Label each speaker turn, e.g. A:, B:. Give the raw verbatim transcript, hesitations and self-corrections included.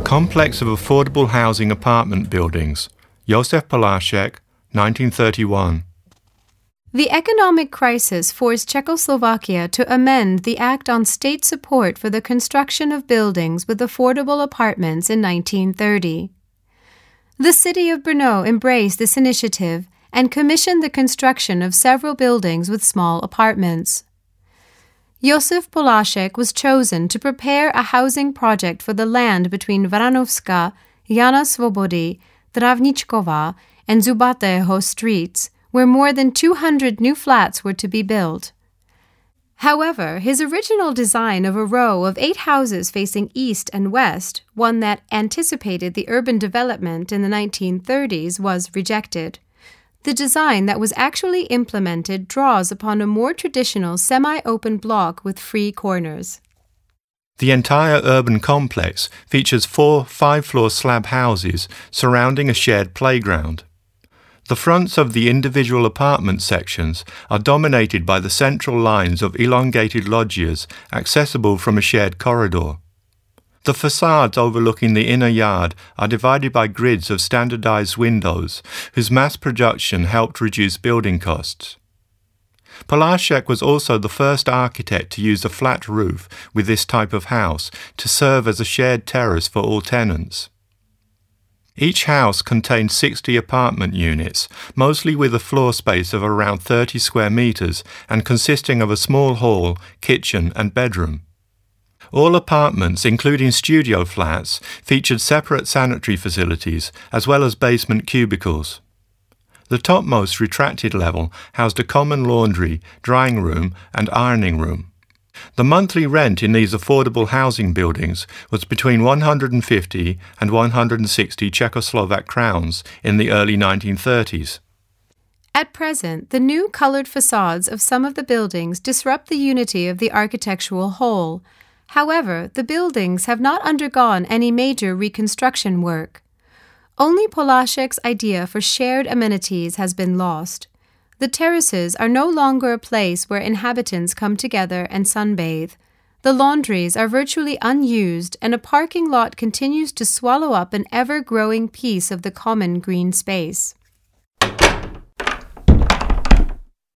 A: complex of affordable housing apartment buildings. Josef Polášek, nineteen thirty-one.
B: The economic crisis forced Czechoslovakia to amend the Act on State Support for the Construction of Buildings with Affordable Apartments in nineteen thirty. The city of Brno embraced this initiative and commissioned the construction of several buildings with small apartments. Josef Polášek was chosen to prepare a housing project for the land between Vranovská, Jana Svobody, Travničková, and Zubatého streets, where more than two hundred new flats were to be built. However, his original design of a row of eight houses facing east and west, one that anticipated the urban development in the nineteen thirties, was rejected. The design that was actually implemented draws upon a more traditional semi-open block with free corners.
A: The entire urban complex features four five-floor slab houses surrounding a shared playground. The fronts of the individual apartment sections are dominated by the central lines of elongated loggias accessible from a shared corridor. The facades overlooking the inner yard are divided by grids of standardized windows, whose mass production helped reduce building costs. Polášek was also the first architect to use a flat roof with this type of house to serve as a shared terrace for all tenants. Each house contained sixty apartment units, mostly with a floor space of around thirty square meters and consisting of a small hall, kitchen and bedroom. All apartments, including studio flats, featured separate sanitary facilities as well as basement cubicles. The topmost retracted level housed a common laundry, drying room and ironing room. The monthly rent in these affordable housing buildings was between one hundred fifty and one hundred sixty Czechoslovak crowns in the early nineteen thirties.
B: At present, the new colored facades of some of the buildings disrupt the unity of the architectural whole. However, the buildings have not undergone any major reconstruction work. Only Polášek's idea for shared amenities has been lost. The terraces are no longer a place where inhabitants come together and sunbathe. The laundries are virtually unused, and a parking lot continues to swallow up an ever-growing piece of the common green space.